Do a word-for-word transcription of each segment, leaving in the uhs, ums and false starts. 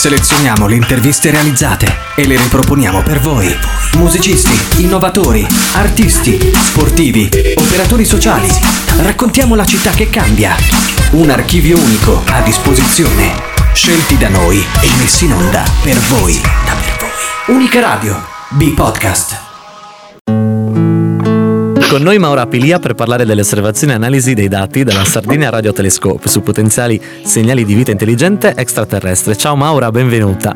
Selezioniamo le interviste realizzate e le riproponiamo per voi. Musicisti, innovatori, artisti, sportivi, operatori sociali. Raccontiamo la città che cambia. Un archivio unico a disposizione. Scelti da noi e messi in onda per voi. Da per voi. Unica Radio. B-Podcast. Con noi Maura Apilia per parlare delle osservazioni e analisi dei dati della Sardinia Radio Telescope su potenziali segnali di vita intelligente extraterrestre. Ciao Maura, benvenuta.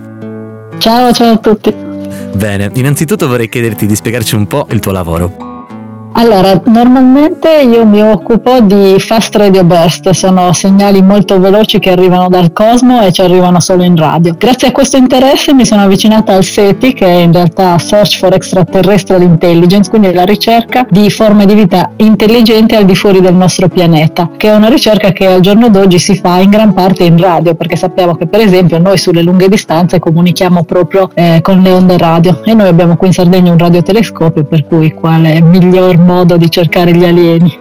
Ciao, ciao a tutti. Bene, innanzitutto vorrei chiederti di spiegarci un po' il tuo lavoro. Allora, normalmente io mi occupo di fast radio burst, sono segnali molto veloci che arrivano dal cosmo e ci arrivano solo in radio. Grazie a questo interesse mi sono avvicinata al SETI, che è in realtà Search for Extraterrestrial Intelligence, quindi la ricerca di forme di vita intelligenti al di fuori del nostro pianeta, che è una ricerca che al giorno d'oggi si fa in gran parte in radio, perché sappiamo che per esempio noi sulle lunghe distanze comunichiamo proprio eh, con le onde radio, e noi abbiamo qui in Sardegna un radiotelescopio, per cui quale miglior modo di cercare gli alieni.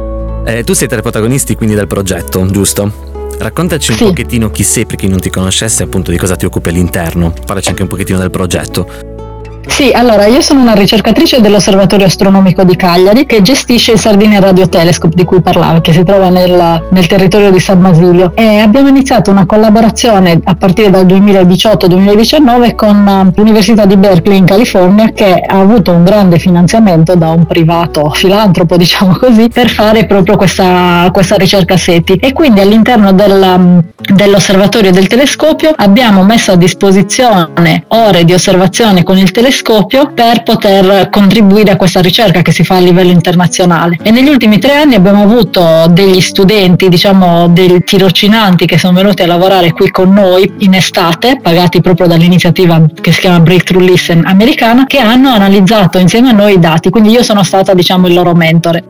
Eh, tu sei tra i protagonisti quindi del progetto, giusto? Raccontaci un sì. pochettino chi sei, per chi non ti conoscesse, appunto di cosa ti occupi all'interno. Parlaci anche un pochettino del progetto. Sì, allora io sono una ricercatrice dell'Osservatorio Astronomico di Cagliari, che gestisce il Sardinia Radio Telescope di cui parlavo, che si trova nel, nel territorio di San Basilio, e abbiamo iniziato una collaborazione a partire dal duemiladiciotto duemiladiciannove con l'Università di Berkeley in California, che ha avuto un grande finanziamento da un privato filantropo, diciamo così, per fare proprio questa, questa ricerca SETI. E quindi all'interno del, dell'osservatorio del telescopio abbiamo messo a disposizione ore di osservazione con il telescopio per poter contribuire a questa ricerca che si fa a livello internazionale. E negli ultimi tre anni abbiamo avuto degli studenti, diciamo dei tirocinanti, che sono venuti a lavorare qui con noi in estate, pagati proprio dall'iniziativa che si chiama Breakthrough Listen americana, che hanno analizzato insieme a noi i dati, quindi io sono stata, diciamo, il loro mentore.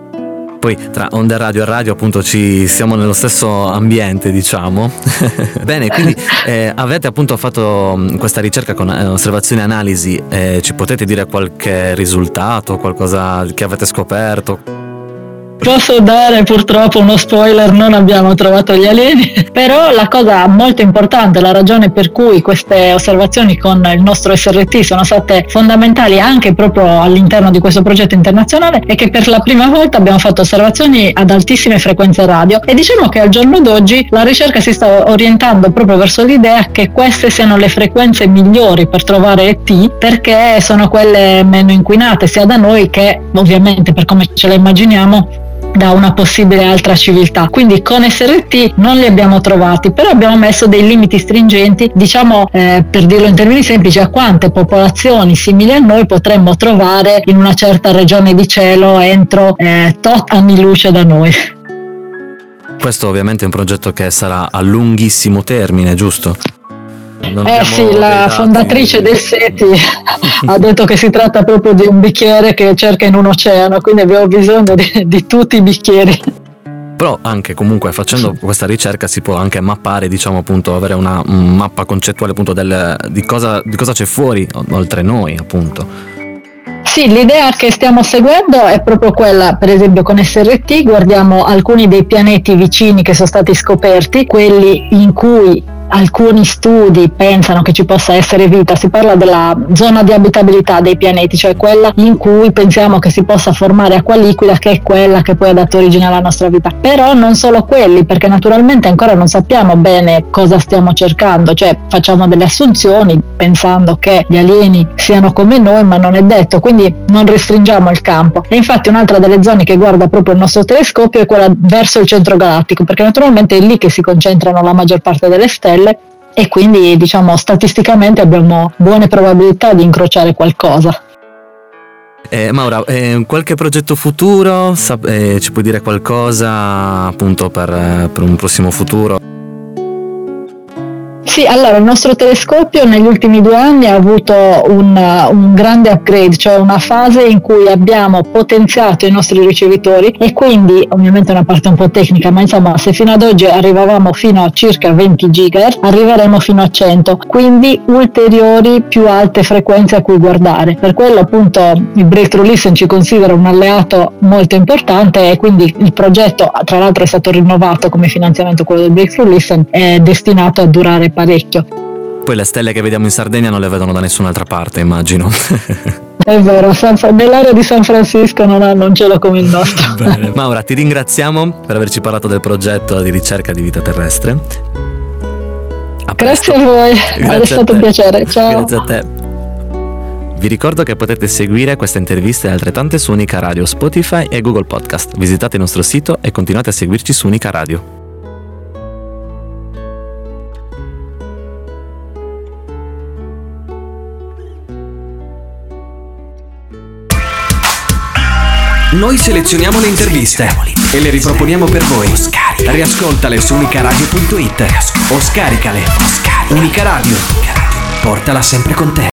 Poi tra onda radio e radio appunto ci siamo nello stesso ambiente, diciamo. Bene, quindi eh, avete appunto fatto questa ricerca con eh, osservazioni e analisi, eh, ci potete dire qualche risultato, qualcosa che avete scoperto? Posso dare purtroppo uno spoiler: non abbiamo trovato gli alieni, però la cosa molto importante, la ragione per cui queste osservazioni con il nostro S R T sono state fondamentali anche proprio all'interno di questo progetto internazionale, è che per la prima volta abbiamo fatto osservazioni ad altissime frequenze radio, e diciamo che al giorno d'oggi la ricerca si sta orientando proprio verso l'idea che queste siano le frequenze migliori per trovare E T, perché sono quelle meno inquinate sia da noi che ovviamente, per come ce la immaginiamo, da una possibile altra civiltà. Quindi con S R T non li abbiamo trovati, però abbiamo messo dei limiti stringenti, diciamo eh, per dirlo in termini semplici, a quante popolazioni simili a noi potremmo trovare in una certa regione di cielo entro eh, tot anni luce da noi. Questo ovviamente è un progetto che sarà a lunghissimo termine, giusto? Non eh sì, la fondatrice del SETI ha detto che si tratta proprio di un bicchiere che cerca in un oceano, quindi abbiamo bisogno di, di tutti i bicchieri. Però anche comunque facendo questa ricerca si può anche mappare, diciamo appunto, avere una mappa concettuale appunto del, di cosa di cosa c'è fuori oltre noi, appunto. Sì, l'idea che stiamo seguendo è proprio quella, per esempio con S R T guardiamo alcuni dei pianeti vicini che sono stati scoperti, quelli in cui alcuni studi pensano che ci possa essere vita. Si parla della zona di abitabilità dei pianeti, cioè quella in cui pensiamo che si possa formare acqua liquida, che è quella che poi ha dato origine alla nostra vita. Però non solo quelli, perché naturalmente ancora non sappiamo bene cosa stiamo cercando, cioè facciamo delle assunzioni pensando che gli alieni siano come noi, ma non è detto, quindi non restringiamo il campo. E infatti un'altra delle zone che guarda proprio il nostro telescopio è quella verso il centro galattico, perché naturalmente è lì che si concentrano la maggior parte delle stelle, e quindi diciamo statisticamente abbiamo buone probabilità di incrociare qualcosa. Eh, Maura, eh, qualche progetto futuro? Sap- eh, ci puoi dire qualcosa appunto per, per un prossimo futuro? Sì, allora il nostro telescopio negli ultimi due anni ha avuto un, un grande upgrade, cioè una fase in cui abbiamo potenziato i nostri ricevitori, e quindi ovviamente è una parte un po' tecnica, ma insomma se fino ad oggi arrivavamo fino a circa venti gigahertz, arriveremo fino a cento, quindi ulteriori più alte frequenze a cui guardare. Per quello appunto il Breakthrough Listen ci considera un alleato molto importante, e quindi il progetto, tra l'altro è stato rinnovato come finanziamento, quello del Breakthrough Listen, è destinato a durare parecchio. Poi le stelle che vediamo in Sardegna non le vedono da nessun'altra parte, immagino. È vero, San, nell'area di San Francisco non hanno un cielo come il nostro. Bene. Maura, ti ringraziamo per averci parlato del progetto di ricerca di vita terrestre. A Grazie a voi, Grazie è stato un piacere. Ciao. Grazie a te. Vi ricordo che potete seguire queste interviste e altre tante su Unica Radio, Spotify e Google Podcast. Visitate il nostro sito e continuate a seguirci su Unica Radio. Noi selezioniamo le interviste e le riproponiamo per voi. Riascoltale su unicaradio punto it o scaricale. Unica Radio, portala sempre con te.